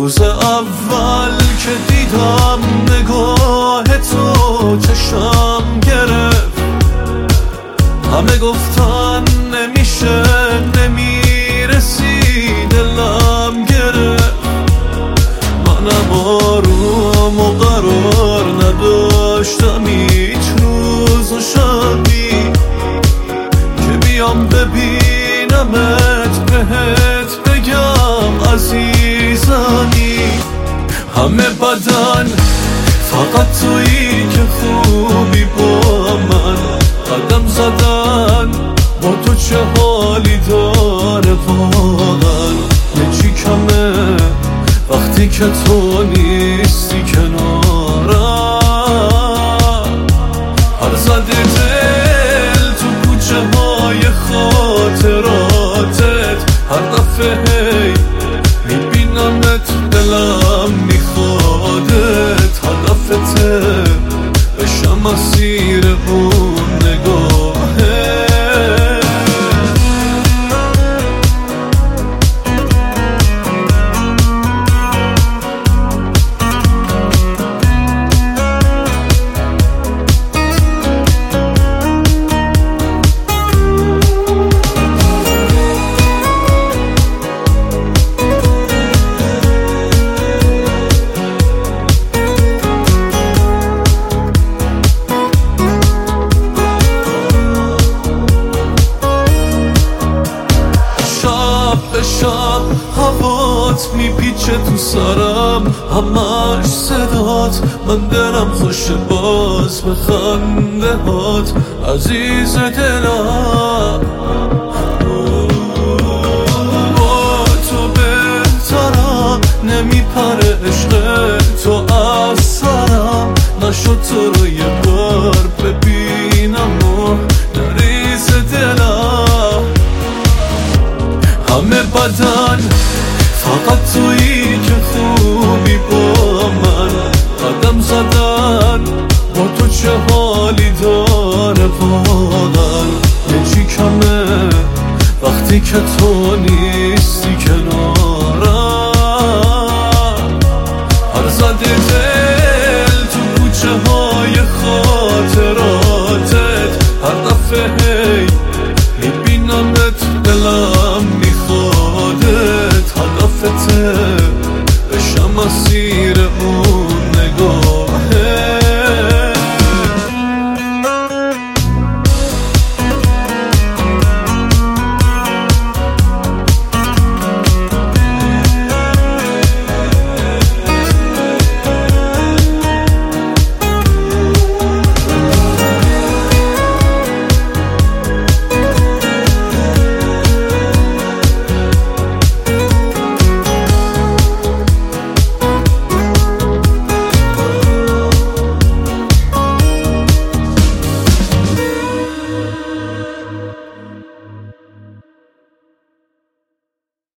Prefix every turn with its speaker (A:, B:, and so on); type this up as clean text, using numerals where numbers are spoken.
A: روز اول که دیدم نگاه تو چشم گرفت، همه گفتن نمیشه نمیرسی، دلم گرفت. منم آروم و قرار نداشتم هیچ روز و شبی که بیام ببینمت، بهت بگم عزیزمی. همه بدن فقط تویی که خوبی با من، قدم زدن با تو چه حالی داره واقعا. یه چی کمه وقتی که تو نیستی کنارم، هر زده دل تو کوچه های خاطراتت، هر دفعه هی میبینمت دلم میخوادت، هدفته بشم اسیر اون نگاهه. شب هوات میپیچه تو سرم، همش صدات، من دلم خوش باز به خنده هات عزیز دلم. با تو بهترم، نمیپره عشق تو از سرم، نشد تو رو یه بار ببینم و نریز دلم. همه بدن فقط تویی که خوبی با من، قدم زدن با تو چه حالی داره واقعا. یه چی کمه وقتی که تو نیستی کنارم، هر زده دل تو کوچه های خاطراتت، هر دفعه هی